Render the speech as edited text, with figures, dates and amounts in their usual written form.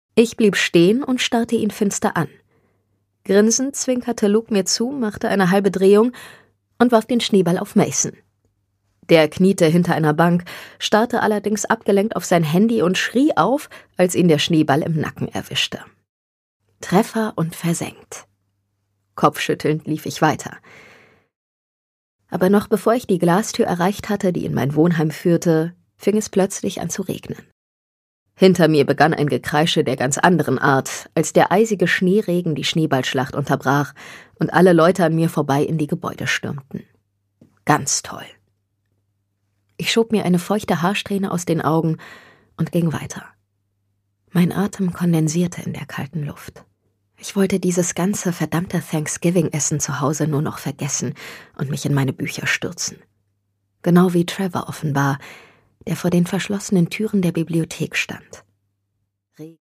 Ich blieb stehen und starrte ihn finster an. Grinsend zwinkerte Luke mir zu, machte eine halbe Drehung und warf den Schneeball auf Mason. Der kniete hinter einer Bank, starrte allerdings abgelenkt auf sein Handy und schrie auf, als ihn der Schneeball im Nacken erwischte. Treffer und versenkt. Kopfschüttelnd lief ich weiter. Aber noch bevor ich die Glastür erreicht hatte, die in mein Wohnheim führte, fing es plötzlich an zu regnen. Hinter mir begann ein Gekreische der ganz anderen Art, als der eisige Schneeregen die Schneeballschlacht unterbrach und alle Leute an mir vorbei in die Gebäude stürmten. Ganz toll. Ich schob mir eine feuchte Haarsträhne aus den Augen und ging weiter. Mein Atem kondensierte in der kalten Luft. Ich wollte dieses ganze verdammte Thanksgiving-Essen zu Hause nur noch vergessen und mich in meine Bücher stürzen. Genau wie Trevor offenbar, der vor den verschlossenen Türen der Bibliothek stand.